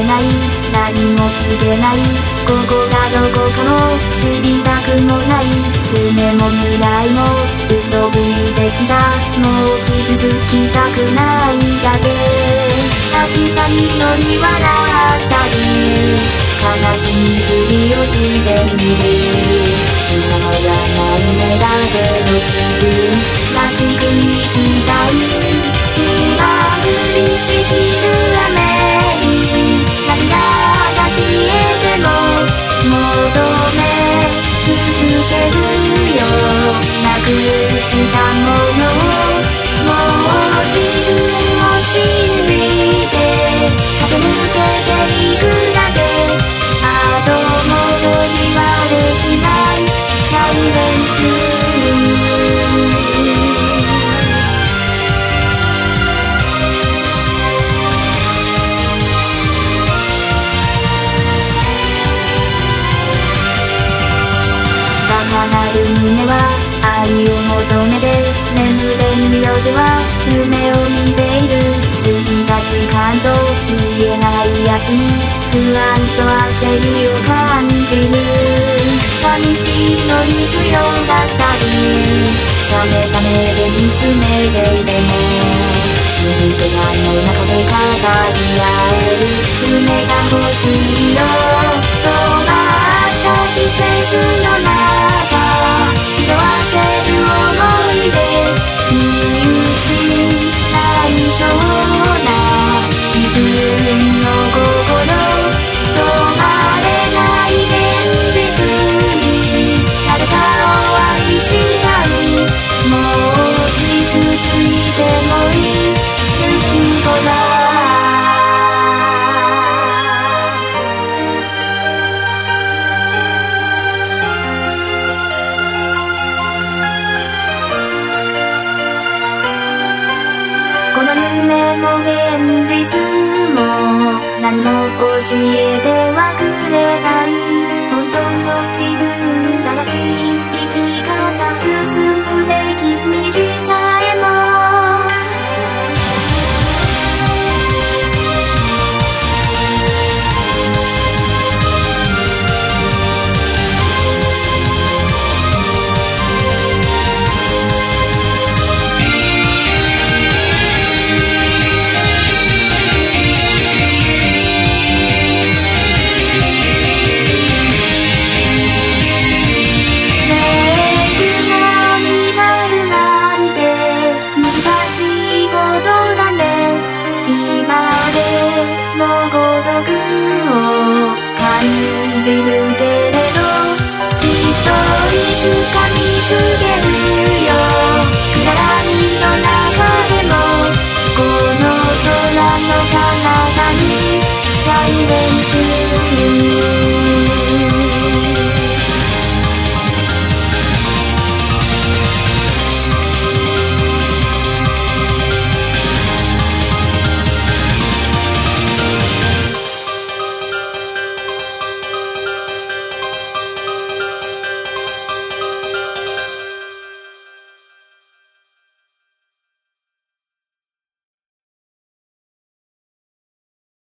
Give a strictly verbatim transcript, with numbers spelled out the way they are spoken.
ない、何も聞けない、ここがどこかも知りたくもない、夢も未来も嘘吹いてきた、もう傷つきたくないだけ、泣きたいのに笑ったり、悲しいふりをしてみる、素直じゃない目だけど自分らしく生きたい、今降りしきる雨に涙が消えても求め続けるよ、なくしたものをもう自分を信じて駆け抜けていくだけ、あと戻りはできないサイレンス、高鳴る胸は愛を求めて眠れぬ夜は夢を見ている、過ぎた時間と見えない休み、不安と焦りを感じる、寂しいのに強がったり、冷めた目で見つめていても静けさの中で語り合える夢が欲しいよ、止まった季節の中色あせる想いで見失いそうな自分の心、止まれない現実に誰かを愛したい、もう傷ついてもいい雪ほどこの夢も現実も何も教えてはくれない、本当の自分